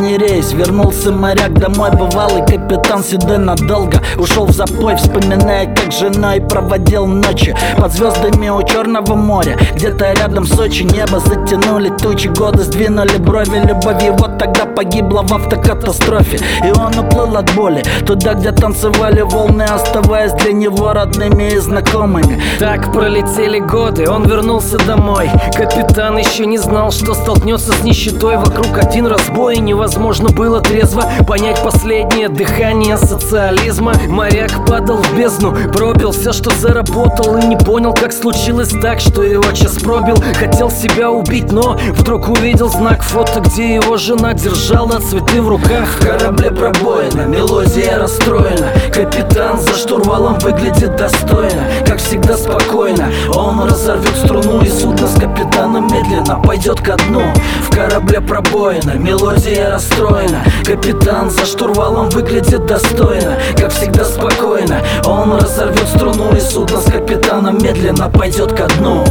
последний рейс вернулся моряк домой. Бывалый капитан седой надолго ушел в запой, вспоминая, как женой проводил ночи под звездами у Черного моря. Где-то рядом Сочи небо затянули тучи, годы сдвинули брови. Любовь его тогда погибла в автокатастрофе, и он уплыл от боли туда, где танцевали волны, оставаясь для него родными и знакомыми. Так пролетели годы, он вернулся домой. Капитан еще не знал, что столкнется с нищетой. Вокруг один разбой, и невозможно было трезво понять последнее дыхание социализма. Моряк падал в бездну, пропил все, что заработал, и не понял, как случилось так, что его час пробил. Хотел себя убить, но вдруг увидел знак фото, где его жена держала цветы в руках. В корабле пробоина, мелодия расстроена. Капитан за штурвалом выглядит достойно, как всегда спокойно. Он разорвет струну, и судно с капитаном медленно пойдет ко дну. В корабле пробоина, мелодия расстроена. Капитан за штурвалом выглядит достойно, как всегда спокойно. Он разорвет струну, и судно с капитаном медленно пойдет ко дну.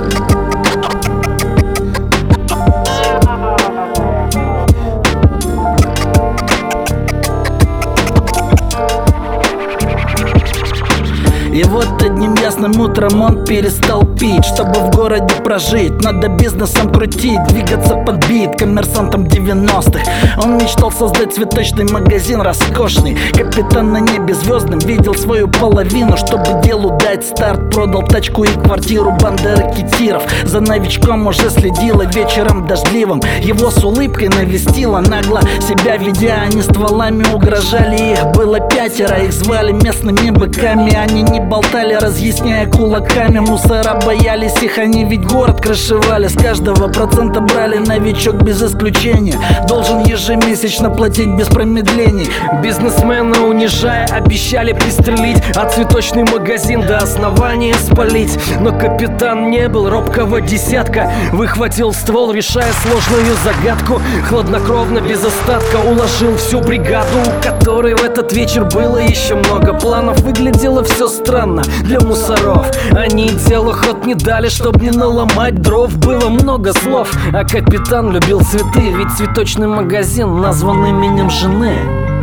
И вот одним ясным утром он перестал пить, чтобы в городе прожить. Надо бизнесом крутить, двигаться под бит коммерсантом 90-х. Он мечтал создать цветочный магазин роскошный. Капитан на небе звездном видел свою половину. Чтобы делу дать старт, продал тачку и квартиру. Банда ракетиров за новичком уже следила вечером дождливым. Его с улыбкой навестила, нагло себя ведя. Они стволами угрожали, их было 5. Их звали местными быками, они не болтали, разъясняя кулаками. Мусора боялись их, они ведь город крышевали. С каждого процента брали, новичок без исключения должен ежемесячно платить без промедлений. Бизнесмена унижая, обещали пристрелить, а цветочный магазин до основания спалить. Но капитан не был робкого десятка, выхватил ствол, решая сложную загадку. Хладнокровно, без остатка уложил всю бригаду, у которой в этот вечер было еще много планов. Выглядело все странно для мусоров, они делу ход не дали, чтоб не наломать дров. Было много слов, а капитан любил цветы, ведь цветочный магазин назван именем жены.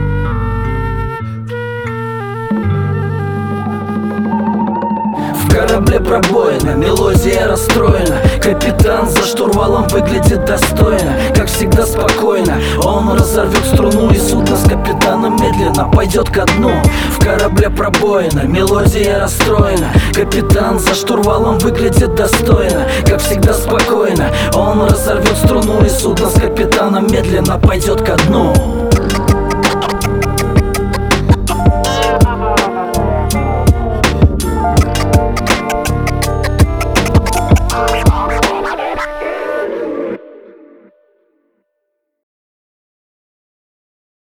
В корабле пробоина, мелодия расстроена. Капитан за штурвалом выглядит достойно, как всегда спокойно. Он разорвет струну, и судно с капитаном медленно пойдет ко дну. В корабле пробоина, мелодия расстроена. Капитан за штурвалом выглядит достойно, как всегда спокойно. Он разорвет струну, и судно с капитаном медленно пойдет ко дну.